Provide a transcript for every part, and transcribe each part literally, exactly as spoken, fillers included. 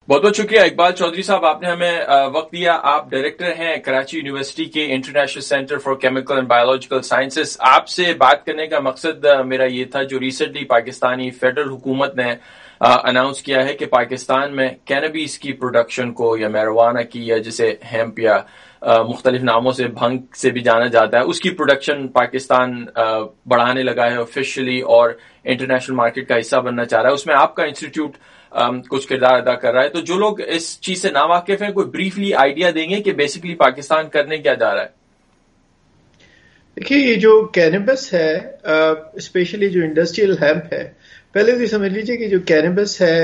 بہت بہت شکریہ اقبال چودھری صاحب، آپ نے ہمیں وقت دیا. آپ ڈائریکٹر ہیں کراچی یونیورسٹی کے international centre for chemical and biological sciences. آپ سے بات کرنے کا مقصد میرا یہ تھا، جو ریسنٹلی پاکستانی فیڈرل حکومت نے اناؤنس کیا ہے کہ پاکستان میں کینابیس کی پروڈکشن کو، یا میروانہ کی، یا جسے ہیمپ یا مختلف ناموں سے بھنگ سے بھی جانا جاتا ہے، اس کی پروڈکشن پاکستان بڑھانے لگا ہے آفیشلی اور انٹرنیشنل مارکیٹ کا حصہ بننا چاہ رہا ہے. اس میں آپ کا انسٹیٹیوٹ کچھ کردار ادا کر رہا ہے. تو جو لوگ اس چیز سے ناواقف ہیں، کوئی بریفلی آئیڈیا دیں گے کہ بیسیکلی پاکستان کرنے کیا جا رہا ہے؟ دیکھیے، یہ جو کینیبس ہے، اسپیشلی جو انڈسٹریل ہیمپ ہے، پہلے تو سمجھ لیجیے کہ جو کینیبس ہے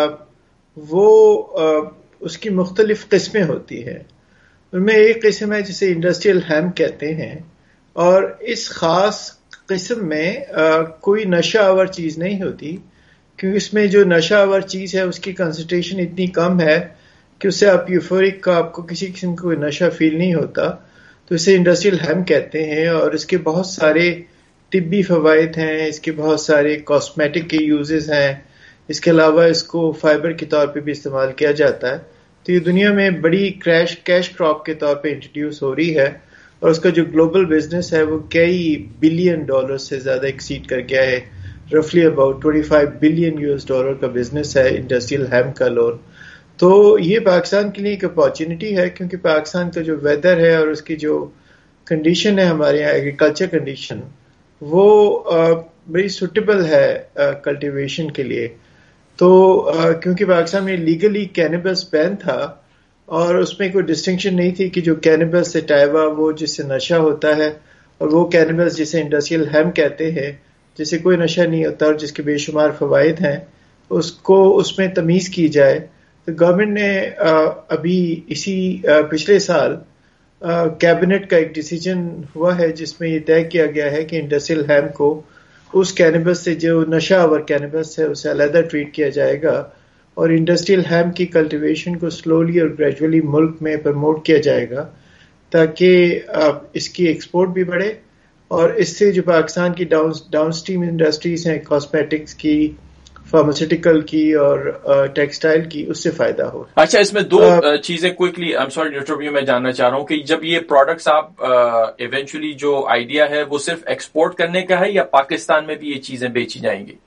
وہ اس کی مختلف قسمیں ہوتی ہیں. ان میں ایک قسم ہے جسے انڈسٹریل ہیمپ کہتے ہیں، اور اس خاص قسم میں کوئی نشہ آور چیز نہیں ہوتی، کیونکہ اس میں جو نشہ آور چیز ہے اس کی کنسنٹریشن اتنی کم ہے کہ اس سے آپ یوفورک کا، آپ کو کسی قسم کا کوئی نشہ فیل نہیں ہوتا. تو اسے انڈسٹریل ہیمپ کہتے ہیں، اور اس کے بہت سارے طبی فوائد ہیں، اس کے بہت سارے کاسمیٹک کے یوزز ہیں. اس کے علاوہ اس کو فائبر کے طور پہ بھی استعمال کیا جاتا ہے. تو یہ دنیا میں بڑی کریش کیش کراپ کے طور پہ انٹروڈیوس ہو رہی ہے، اور اس کا جو گلوبل بزنس ہے وہ کئی بلین ڈالر سے زیادہ ایکسیڈ کر گیا ہے. رفلی اباؤٹ پچیس بلین یو ایس ڈالر کا بزنس ہے انڈسٹریل ہیمپ کا لون. تو یہ پاکستان کے لیے ایک اپارچونٹی ہے، کیونکہ پاکستان کا جو ویدر ہے اور اس کی جو کنڈیشن ہے، ہمارے یہاں ایگریکلچر کنڈیشن، وہ بڑی سوٹیبل ہے کلٹیویشن کے لیے. تو کیونکہ پاکستان میں لیگلی کینیبس بین تھا، اور اس میں کوئی ڈسٹنکشن نہیں تھی کہ جو کینیبس سٹائوا وہ جس سے نشہ ہوتا ہے، اور وہ کینیبس جسے انڈسٹریل ہیمپ کہتے ہیں جسے کوئی نشہ نہیں ہوتا اور جس کے بے شمار فوائد ہیں، اس کو اس میں تمیز کی جائے. تو گورنمنٹ نے ابھی اسی پچھلے سال کیبنٹ کا ایک ڈیسیجن ہوا ہے جس میں یہ طے کیا گیا ہے کہ انڈسٹریل ہیمپ کو اس کینیبس سے، جو نشہ آور کینیبس ہے، اسے علیحدہ ٹریٹ کیا جائے گا، اور انڈسٹریل ہیمپ کی کلٹیویشن کو سلولی اور گریجولی ملک میں پروموٹ کیا جائے گا، تاکہ اس کی ایکسپورٹ بھی بڑھے، اور اس سے جو پاکستان کی ڈاؤن ڈاؤن اسٹریم انڈسٹریز ہیں، کاسمیٹکس کی، فارماسیوٹیکل کی اور ٹیکسٹائل کی، اس سے فائدہ ہو. اچھا، اس میں دو چیزیں quickly, I am sorry interview میں جاننا چاہ رہا ہوں کہ جب یہ پروڈکٹس آپ ایونچولی جو آئیڈیا ہے وہ صرف ایکسپورٹ کرنے کا ہے، یا پاکستان میں بھی یہ چیزیں بیچی جائیں گی؟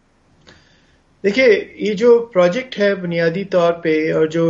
دیکھیے، یہ جو پروجیکٹ ہے بنیادی طور پہ، اور جو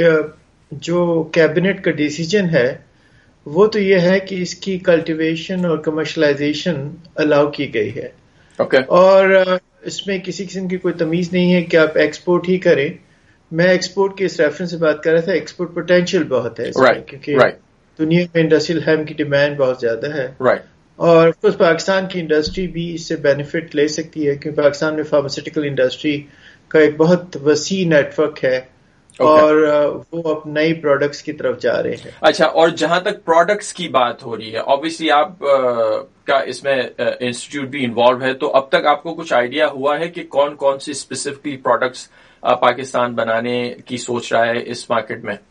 جو کیبنٹ کا ڈیسیجن ہے، وہ تو یہ ہے کہ اس کی کلٹیویشن اور کمرشلائزیشن الاؤ کی گئی ہے. okay. اور اس میں کسی قسم کی کوئی تمیز نہیں ہے کہ آپ ایکسپورٹ ہی کریں. میں ایکسپورٹ کے اس ریفرنس سے بات کر رہا تھا. ایکسپورٹ پوٹینشیل بہت ہے اس right. میں، کیونکہ right. دنیا میں انڈسٹریل ہیمپ کی ڈیمانڈ بہت زیادہ ہے. right. اور آف کورس پاکستان کی انڈسٹری بھی اس سے بینیفٹ لے سکتی ہے، کیونکہ پاکستان میں فارماسیوٹیکل انڈسٹری کا ایک بہت وسیع نیٹ ورک ہے. Okay. اور وہ اب نئی پروڈکٹس کی طرف جا رہے ہیں. اچھا، اور جہاں تک پروڈکٹس کی بات ہو رہی ہے، obviously آپ کا اس میں انسٹیٹیوٹ بھی انوالو ہے، تو اب تک آپ کو کچھ آئیڈیا ہوا ہے کہ کون کون سی اسپیسیفکلی پروڈکٹس پاکستان بنانے کی سوچ رہا ہے اس مارکیٹ میں؟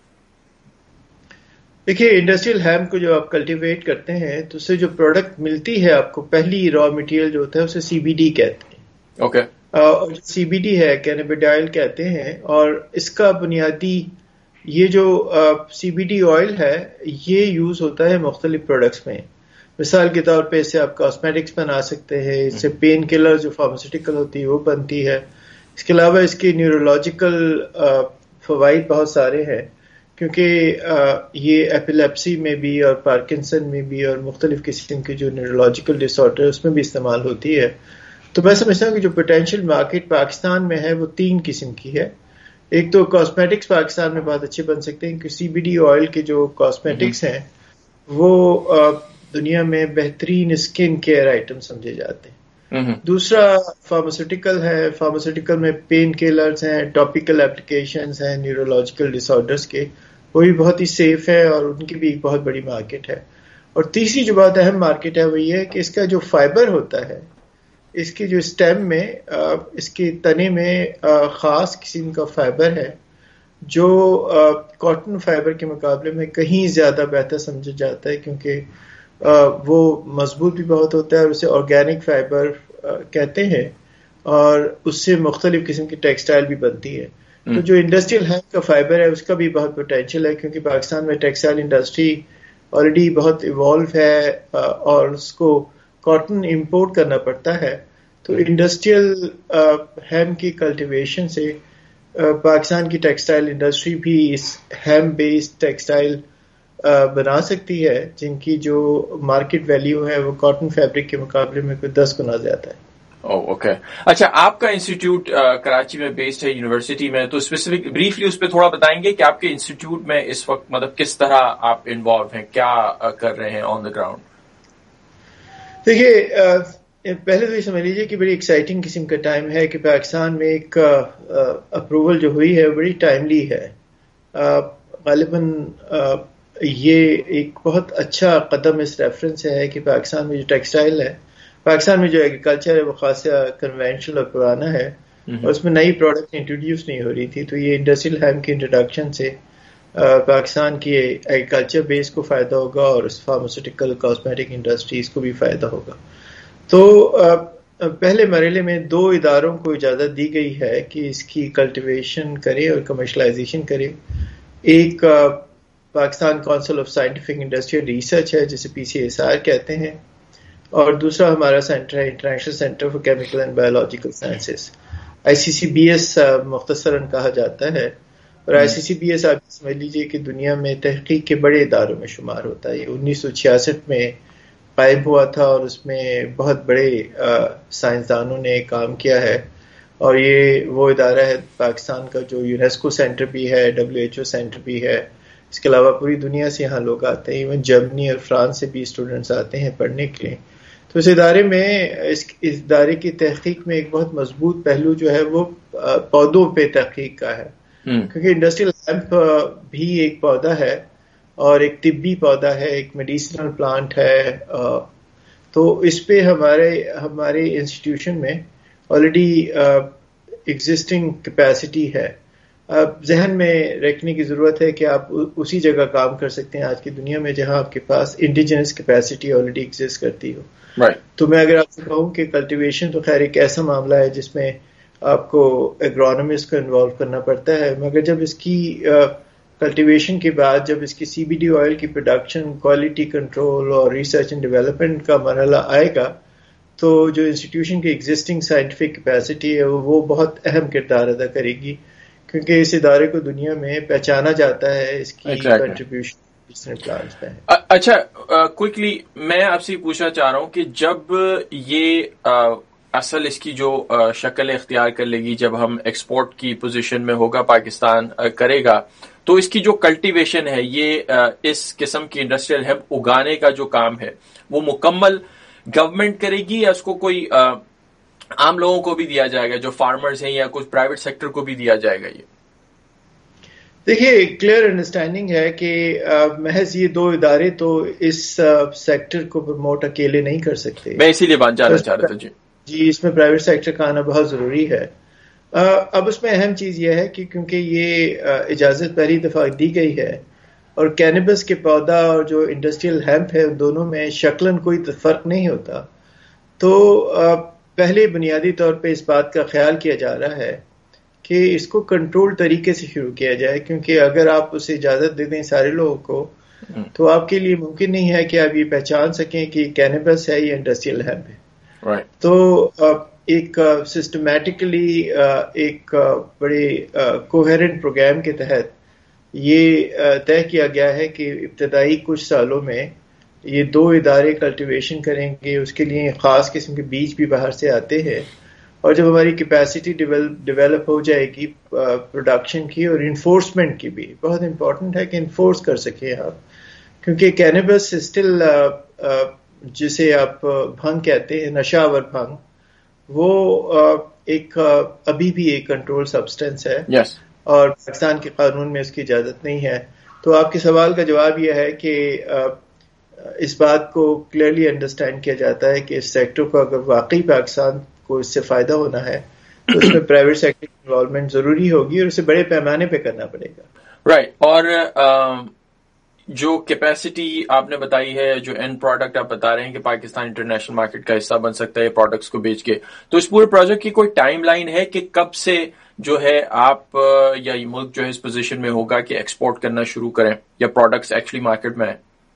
دیکھیے، انڈسٹریل ہیمپ کو جو آپ کلٹیویٹ کرتے ہیں تو اس سے جو پروڈکٹ ملتی ہے آپ کو، پہلی را مٹیریل جو ہوتا ہے اسے سی بی ڈی کہتے ہیں. اوکے. اور سی بی ڈی ہے کینیبیڈائل کہتے ہیں، اور اس کا بنیادی یہ جو سی بی ڈی آئل ہے یہ یوز ہوتا ہے مختلف پروڈکٹس میں. مثال کے طور پہ اس سے آپ کاسمیٹکس بنا سکتے ہیں، اس سے پین کلر جو فارماسیوٹیکل ہوتی ہے وہ بنتی ہے. اس کے علاوہ اس کے نیورولوجیکل فوائد بہت سارے ہیں، کیونکہ یہ ایپیلیپسی میں بھی اور پارکنسن میں بھی اور مختلف قسم کے جو نیورولوجیکل ڈس آرڈر اس میں بھی استعمال ہوتی ہے. تو میں سمجھتا ہوں کہ جو پوٹینشیل مارکیٹ پاکستان میں ہے وہ تین قسم کی ہے. ایک تو کاسمیٹکس پاکستان میں بہت اچھے بن سکتے ہیں، کیونکہ سی بی ڈی آئل کے جو کاسمیٹکس ہیں وہ دنیا میں بہترین اسکن کیئر آئٹم سمجھے جاتے ہیں. دوسرا فارماسیوٹیکل ہے. فارماسیوٹیکل میں پین کلرز ہیں، ٹاپیکل اپلیکیشنز ہیں نیورولوجیکل ڈس آرڈرز کے، وہ بھی بہت ہی سیف ہے اور ان کی بھی ایک بہت بڑی مارکیٹ ہے. اور تیسری جو بہت اہم مارکیٹ ہے وہ یہ ہے کہ اس کا جو فائبر ہوتا ہے، اس کے جو اسٹیم میں، اس کے تنے میں خاص قسم کا فائبر ہے جو کاٹن فائبر کے مقابلے میں کہیں زیادہ بہتر سمجھا جاتا ہے، کیونکہ وہ مضبوط بھی بہت ہوتا ہے اور اسے آرگینک فائبر کہتے ہیں، اور اس سے مختلف قسم کی ٹیکسٹائل بھی بنتی ہے. تو جو انڈسٹریل ہیمپ کا فائبر ہے اس کا بھی بہت پوٹینشیل ہے، کیونکہ پاکستان میں ٹیکسٹائل انڈسٹری آلریڈی بہت ایوالو ہے اور اس کو کاٹن امپورٹ کرنا پڑتا ہے. تو انڈسٹریل ہیمپ کی کلٹیویشن سے پاکستان کی ٹیکسٹائل انڈسٹری بھی اس ہیمپ بیسڈ ٹیکسٹائل بنا سکتی ہے، جن کی جو مارکیٹ ویلیو ہے وہ کاٹن فیبرک کے مقابلے میں کوئی دس گنا زیادہ ہے. اوکے اچھا، آپ کا انسٹیٹیوٹ کراچی میں بیسڈ ہے یونیورسٹی میں، تو اسپیسیفک بریفلی اس پہ تھوڑا بتائیں گے کہ آپ کے انسٹیٹیوٹ میں اس وقت مطلب کس طرح آپ انوالو ہیں، کیا کر رہے ہیں آن دا گراؤنڈ؟ دیکھیے، پہلے تو یہ سمجھ لیجیے کہ بڑی ایکسائٹنگ قسم کا ٹائم ہے کہ پاکستان میں ایک اپروول جو ہوئی ہے بڑی ٹائملی ہے. غالباً یہ ایک بہت اچھا قدم اس ریفرنس سے ہے کہ پاکستان میں جو ٹیکسٹائل ہے، پاکستان میں جو ایگریکلچر ہے وہ خاصا کنونشنل اور پرانا ہے اور اس میں نئی پروڈکٹ انٹروڈیوس نہیں ہو رہی تھی. تو یہ انڈسٹریل ہیمپ کی انٹروڈکشن سے پاکستان کی ایگریکلچر بیس کو فائدہ ہوگا اور اس فارماسیوٹیکل کاسمیٹک انڈسٹریز کو بھی فائدہ ہوگا. تو پہلے مرحلے میں دو اداروں کو اجازت دی گئی ہے کہ اس کی کلٹیویشن کرے اور کمرشلائزیشن کرے. ایک Pakistan council of scientific industrial research ہے جسے پی سی ایس آر کہتے ہیں، اور دوسرا ہمارا سینٹر ہے international centre for chemical and biological sciences, I C C B S مختصراً کہا جاتا ہے. اور آئی سی سی بی ایس آپ سمجھ لیجیے کہ دنیا میں تحقیق کے بڑے اداروں میں شمار ہوتا ہے. یہ انیس سو چھیاسٹھ میں قائم ہوا تھا اور اس میں بہت بڑے سائنسدانوں نے کام کیا ہے، اور یہ وہ ادارہ ہے پاکستان کا جو یونیسکو سینٹر بھی ہے، ڈبلیو ایچ او سینٹر بھی ہے. اس کے علاوہ پوری دنیا سے یہاں لوگ آتے ہیں، ایون جرمنی اور فرانس سے بھی اسٹوڈنٹس آتے ہیں پڑھنے کے لیے. تو اس ادارے میں اس ادارے کی تحقیق میں ایک بہت مضبوط پہلو جو ہے وہ پودوں پہ تحقیق کا ہے، کیونکہ انڈسٹریل ہیمپ بھی ایک پودا ہے اور ایک طبی پودا ہے، ایک میڈیسنل پلانٹ ہے. تو اس پہ ہمارے ہمارے انسٹیٹیوشن میں آلریڈی ایگزسٹنگ کیپیسٹی ہے. اب ذہن میں رکھنے کی ضرورت ہے کہ آپ اسی جگہ کام کر سکتے ہیں آج کی دنیا میں جہاں آپ کے پاس انڈیجنس کیپیسٹی آلریڈی ایگزسٹ کرتی ہو. right. تو میں اگر آپ سے کہوں کہ کلٹیویشن تو خیر ایک ایسا معاملہ ہے جس میں آپ کو ایگرونومسٹ کو انوالو کرنا پڑتا ہے، مگر جب اس کی کلٹیویشن کے بعد جب اس کی سی بی ڈی آئل کی پروڈکشن، کوالٹی کنٹرول اور ریسرچ اینڈ ڈیولپمنٹ کا مرحلہ آئے گا تو جو انسٹیٹیوشن کی ایگزسٹنگ سائنٹیفک کیپیسٹی ہے وہ بہت اہم کردار ادا کرے گی، کیونکہ اس ادارے کو دنیا میں پہچانا جاتا ہے اس کی کنٹریبیوشن پلانس پہ. اچھا کوئکلی میں آپ سے پوچھنا چاہ رہا ہوں کہ جب یہ اصل اس کی جو شکل اختیار کر لے گی، جب ہم ایکسپورٹ کی پوزیشن میں ہوگا پاکستان کرے گا، تو اس کی جو کلٹیویشن ہے، یہ اس قسم کی انڈسٹریل ہیمپ اگانے کا جو کام ہے وہ مکمل گورنمنٹ کرے گی یا اس کو کوئی عام لوگوں کو بھی دیا جائے گا جو فارمرز ہیں، یا کچھ پرائیویٹ سیکٹر کو بھی دیا جائے گا؟ یہ دیکھیے کلیئر انڈرسٹینڈنگ ہے کہ محض یہ دو ادارے تو اس سیکٹر کو پروموٹ اکیلے نہیں کر سکتے. میں اسی لیے بات جاننا چاہ رہا تھا. جی جی اس میں پرائیویٹ سیکٹر کا آنا بہت ضروری ہے. اب اس میں اہم چیز یہ ہے کہ کیونکہ یہ اجازت پہلی دفعہ دی گئی ہے اور کینیبس کے پودا اور جو انڈسٹریل ہیمپ ہے ان دونوں میں شکلاً کوئی فرق نہیں ہوتا، تو پہلے بنیادی طور پہ اس بات کا خیال کیا جا رہا ہے کہ اس کو کنٹرول طریقے سے شروع کیا جائے، کیونکہ اگر آپ اسے اجازت دے دیں سارے لوگوں کو تو آپ کے لیے ممکن نہیں ہے کہ آپ یہ پہچان سکیں کہ کینیبس ہے یا انڈسٹریل ہیمپ ہے. right. تو ایک سسٹمیٹکلی ایک بڑے کوہیرنٹ پروگرام کے تحت یہ طے کیا گیا ہے کہ ابتدائی کچھ سالوں میں یہ دو ادارے کلٹیویشن کریں گے. اس کے لیے خاص قسم کے بیج بھی باہر سے آتے ہیں، اور جب ہماری کیپیسٹی ڈیولپ ہو جائے گی پروڈکشن کی اور انفورسمنٹ کی بھی، بہت امپورٹنٹ ہے کہ انفورس کر سکیں آپ، کیونکہ کینیبس اسٹل جسے آپ بھنگ کہتے ہیں، نشہ آور بھنگ، وہ ایک ابھی بھی ایک کنٹرول سبسٹینس ہے. yes. اور پاکستان کے قانون میں اس کی اجازت نہیں ہے. تو آپ کے سوال کا جواب یہ ہے کہ اس بات کو کلیئرلی انڈرسٹینڈ کیا جاتا ہے کہ اس سیکٹر کو اگر واقعی پاکستان کو اس سے فائدہ ہونا ہے تو اس میں پرائیویٹ سیکٹر کی انوالومنٹ ضروری ہوگی اور اسے بڑے پیمانے پہ کرنا پڑے گا. Right right. اور جو کیپیسٹی آپ نے بتائی ہے، جو اینڈ پروڈکٹ آپ بتا رہے ہیں کہ پاکستان انٹرنیشنل مارکیٹ کا حصہ بن سکتا ہے پروڈکٹس کو بیچ کے، تو اس پورے پروجیکٹ کی کوئی ٹائم لائن ہے کہ کب سے جو ہے آپ یا یہ ملک جو ہے اس پوزیشن میں ہوگا کہ ایکسپورٹ کرنا شروع کریں یا پروڈکٹس ایکچولی مارکیٹ میں آئیں؟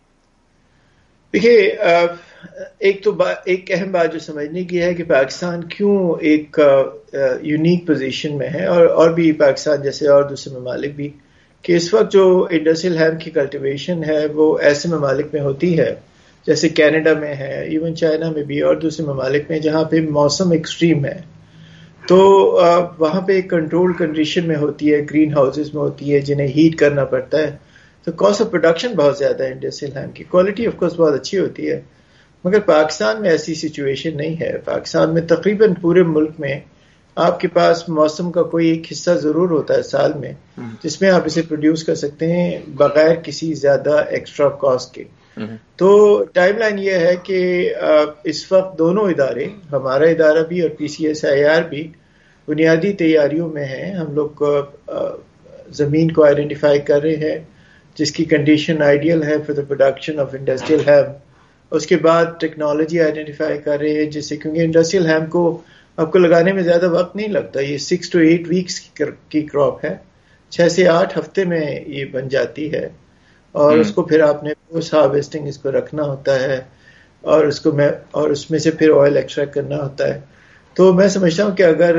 دیکھیے، ایک تو ایک اہم بات جو سمجھنے کی ہے کہ پاکستان کیوں ایک یونیک پوزیشن میں ہے، اور اور بھی پاکستان جیسے اور دوسرے ممالک بھی، کہ اس وقت جو انڈسٹریل ہیمپ کی کلٹیویشن ہے وہ ایسے ممالک میں ہوتی ہے جیسے کینیڈا میں ہے، ایون چائنا میں بھی اور دوسرے ممالک میں جہاں پہ موسم ایکسٹریم ہے، تو وہاں پہ ایک کنٹرول کنڈیشن میں ہوتی ہے، گرین ہاؤسز میں ہوتی ہے جنہیں ہیٹ کرنا پڑتا ہے، تو کاسٹ آف پروڈکشن بہت زیادہ ہے انڈسٹریل ہیمپ کی، کوالٹی آف کورس بہت اچھی ہوتی ہے، مگر پاکستان میں ایسی سچویشن نہیں ہے۔ پاکستان میں تقریباً پورے ملک میں آپ کے پاس موسم کا کوئی ایک حصہ ضرور ہوتا ہے سال میں جس میں آپ اسے پروڈیوس کر سکتے ہیں بغیر کسی زیادہ ایکسٹرا کاسٹ کے۔ تو ٹائم لائن یہ ہے کہ اس وقت دونوں ادارے، ہمارا ادارہ بھی اور پی سی ایس آئی آر بھی، بنیادی تیاریوں میں ہیں۔ ہم لوگ زمین کو آئیڈینٹیفائی کر رہے ہیں جس کی کنڈیشن آئیڈیل ہے for the production of industrial hemp. اس کے بعد ٹیکنالوجی آئیڈینٹیفائی کر رہے ہیں جس سے، کیونکہ انڈسٹریل ہیمپ کو آپ کو لگانے میں زیادہ وقت نہیں لگتا، یہ سکس ٹو ایٹ ویکس کی کراپ ہے، چھ سے آٹھ ہفتے میں یہ بن جاتی ہے، اور اس کو پھر آپ نے پوسٹ ہارویسٹنگ اس کو رکھنا ہوتا ہے، اور اس کو میں اور اس میں سے پھر آئل ایکسٹریکٹ کرنا ہوتا ہے۔ تو میں سمجھتا ہوں کہ اگر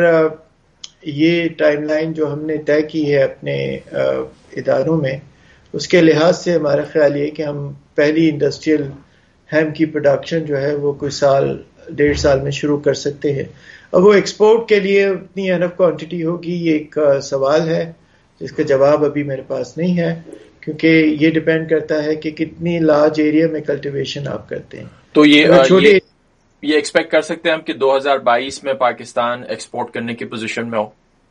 یہ ٹائم لائن جو ہم نے طے کی ہے اپنے اداروں میں، اس کے لحاظ سے ہمارا خیال یہ کہ ہم پہلی انڈسٹریل ہیمپ کی پروڈکشن جو ہے وہ کوئی سال ڈیڑھ سال میں شروع کر سکتے ہیں۔ اب وہ ایکسپورٹ کے لیے اتنی انف کوانٹٹی ہوگی، یہ ایک سوال ہے جس کا جواب ابھی میرے پاس نہیں ہے، کیونکہ یہ ڈیپینڈ کرتا ہے کہ کتنی لارج ایریا میں کلٹیویشن آپ کرتے ہیں۔ تو یہ چھوٹے یہ ایکسپیکٹ کر سکتے ہیں ہم کہ دو ہزار بائیس میں پاکستان ایکسپورٹ کرنے کی پوزیشن میں ہو؟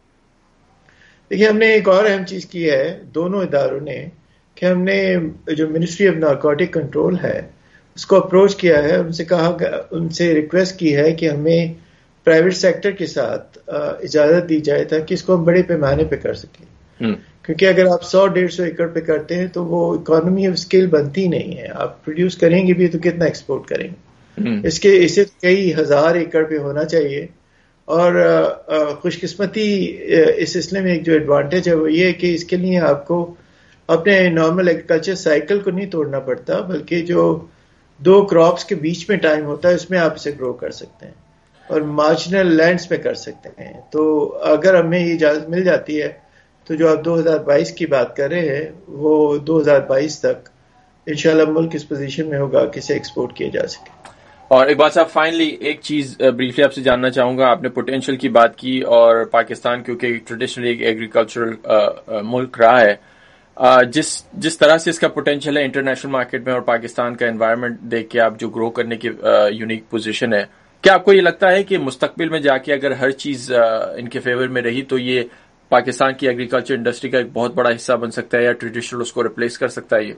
دیکھیے، ہم نے ایک اور اہم چیز کی ہے دونوں اداروں نے، کہ ہم نے جو منسٹری آف نارکوٹک کنٹرول ہے اس کو اپروچ کیا ہے، ان سے کہا، ان سے ریکویسٹ کی ہے کہ ہمیں پرائیویٹ سیکٹر کے ساتھ اجازت دی جائے تاکہ اس کو ہم بڑے پیمانے پہ کر سکیں، کیونکہ اگر آپ سو ڈیڑھ سو ایکڑ پہ کرتے ہیں تو وہ اکانومی آف اسکیل بنتی نہیں ہے، آپ پروڈیوس کریں گے بھی تو کتنا ایکسپورٹ کریں گے، اس کے اسے کئی ہزار ایکڑ پہ ہونا چاہیے۔ اور خوش قسمتی اس سلسلے میں ایک جو ایڈوانٹیج ہے وہ یہ ہے کہ اس کے لیے آپ کو اپنے نارمل ایگریکلچر سائیکل کو نہیں توڑنا پڑتا، بلکہ جو دو کراپس کے بیچ میں ٹائم ہوتا ہے اس میں آپ اسے گرو کر سکتے ہیں اور مارجنل لینڈز میں کر سکتے ہیں۔ تو اگر ہمیں یہ اجازت مل جاتی ہے تو جو آپ دو ہزار بائیس کی بات کر رہے ہیں وہ دو ہزار بائیس تک انشاءاللہ ملک اس پوزیشن میں ہوگا کہ اسے ایکسپورٹ کیا جا سکے۔ اور ایک بات صاحب، فائنلی ایک چیز بریفلی آپ سے جاننا چاہوں گا، آپ نے پوٹینشیل کی بات کی، اور پاکستان کیونکہ ٹریڈیشنلی ایک ایگریکلچرل ملک رہا ہے، جس جس طرح سے اس کا پوٹینشیل ہے انٹرنیشنل مارکیٹ میں، اور پاکستان کا انوائرمنٹ دیکھ کے آپ جو گرو کرنے کی یونیک پوزیشن ہے، کیا آپ کو یہ لگتا ہے کہ مستقبل میں جا کے اگر ہر چیز ان کے فیور میں رہی تو یہ پاکستان کی ایگریکلچر انڈسٹری کا ایک بہت بڑا حصہ بن سکتا ہے، یا ٹریڈیشنل اس کو ریپلیس کر سکتا ہے؟ یہ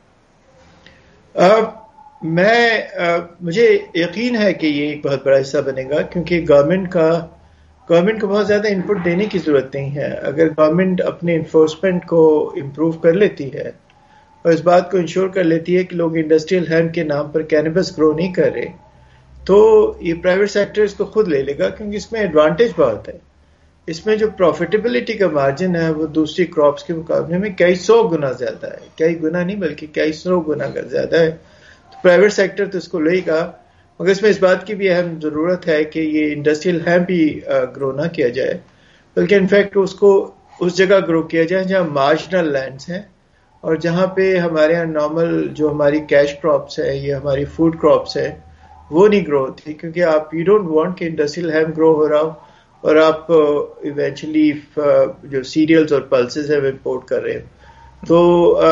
uh, میں uh, مجھے یقین ہے کہ یہ ایک بہت بڑا حصہ بنے گا، کیونکہ گورنمنٹ کا گورنمنٹ کو بہت زیادہ ان پٹ دینے کی ضرورت نہیں ہے۔ اگر گورنمنٹ اپنے انفورسمنٹ کو امپروو کر لیتی ہے اور اس بات کو انشور کر لیتی ہے کہ لوگ انڈسٹریل ہیمپ کے نام پر کینیبس گرو نہیں کر رہے، تو یہ پرائیویٹ سیکٹر اس کو خود لے لے گا، کیونکہ اس میں ایڈوانٹیج بہت ہے۔ اس میں جو پروفیٹیبلٹی کا مارجن ہے وہ دوسری کراپس کے مقابلے میں کئی سو گنا زیادہ ہے، کئی گنا نہیں بلکہ کئی سو گنا زیادہ ہے، تو پرائیویٹ سیکٹر تو اس کو لے گا۔ مگر اس میں اس بات کی بھی اہم ضرورت ہے کہ یہ انڈسٹریل ہیمپ ہی گرو نہ کیا جائے، بلکہ انفیکٹ اس کو اس جگہ گرو کیا جائے جہاں مارجنل لینڈز ہیں، اور جہاں پہ ہمارے یہاں نارمل جو ہماری کیش کراپس ہے یا ہماری فوڈ کراپس ہے وہ نہیں گرو ہوتی، کیونکہ آپ یو ڈونٹ وانٹ کہ انڈسٹریل ہیمپ گرو ہو رہا ہو اور آپ ایونچولی جو سیریلز اور پلسز ہیں وہ امپورٹ کر رہے ہیں۔ تو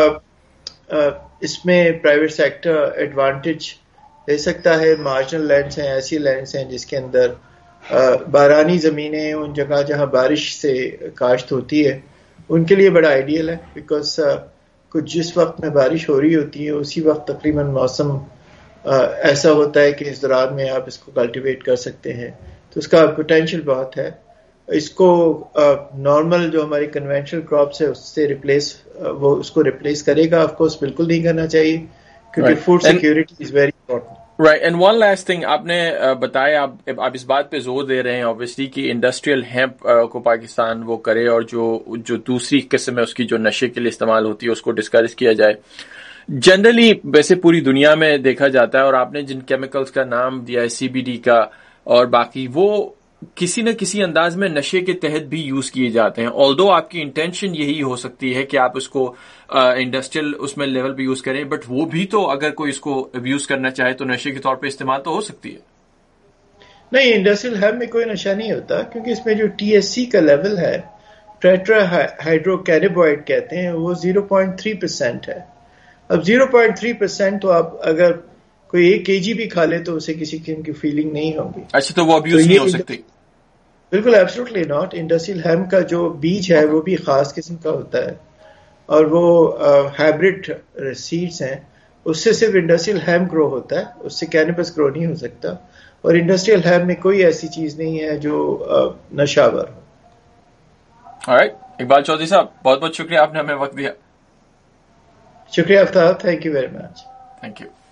اس میں پرائیویٹ سیکٹر ایڈوانٹیج لے سکتا ہے۔ مارجنل لینڈز ہیں، ایسی لینڈز ہیں جس کے اندر بارانی زمینیں، ان جگہ جہاں بارش سے کاشت ہوتی ہے ان کے لیے بڑا آئیڈیل ہے، بیکاز کچھ جس وقت میں بارش ہو رہی ہوتی ہے اسی وقت تقریباً موسم ایسا ہوتا ہے کہ اس دوران میں آپ اس کو کلٹیویٹ کر سکتے ہیں، تو اس کا پوٹینشیل بہت ہے۔ اس کو نارمل جو ہماری کنونشنل کراپس ہے اس سے ریپلیس وہ اس کو ریپلیس کرے گا. آف کورس بالکل نہیں کرنا چاہیے کیونکہ food security is very important. Right. And one last thing آپ نے بتایا آپ آپ اس بات پہ زور دے رہے ہیں obviously کہ انڈسٹریل ہیمپ کو پاکستان وہ کرے اور جو جو دوسری قسم ہے اس کی جو نشے کے لیے استعمال ہوتی ہے اس کو ڈسکریج کیا جائے. جنرلی ویسے پوری دنیا میں دیکھا جاتا ہے اور آپ نے جن کیمیکلز کا نام دیا ہے سی بی ڈی کا اور باقی وہ کسی نہ کسی انداز میں نشے کے تحت بھی یوز کیے جاتے ہیں. آلدو آپ کی انٹینشن یہی ہو سکتی ہے کہ آپ اس کو انڈسٹریل اس میں لیول پہ یوز کریں, بٹ وہ بھی تو اگر کوئی اس کو یوز کرنا چاہے تو نشے کے طور پہ استعمال تو ہو سکتی ہے. نہیں, انڈسٹریل ہیمپ میں کوئی نشہ نہیں ہوتا کیونکہ اس میں جو ٹی ایس سی کا لیول ہے ٹیٹرا ہائیڈرو کینیبوائڈ کہتے ہیں وہ زیرو پوائنٹ تھری پرسینٹ ہے. اب زیرو پوائنٹ تھری پرسینٹ تو آپ اگر کوئی ایک کے جی بھی کھا لے تو اسے کسی قسم کی فیلنگ نہیں ہوگی. اچھا, تو وہ ابیوز نہیں ہو سکتی. بالکل ایبسولوٹلی ناٹ. انڈسٹریل ہیمپ کا جو بیج ہے وہ بھی خاص قسم کا ہوتا ہے اور وہ ہائبرڈ سیڈز ہیں, اس سے صرف انڈسٹریل ہیمپ گرو ہوتا ہے, اس سے کینیبس گرو نہیں ہو سکتا. اور انڈسٹریل ہیمپ میں کوئی ایسی چیز نہیں ہے جو نشہ آور ہو. آلرائٹ, اقبال چودھری صاحب بہت بہت شکریہ, آپ نے ہمیں وقت دیا. شکریہ Aftab, thank you very much. Thank you.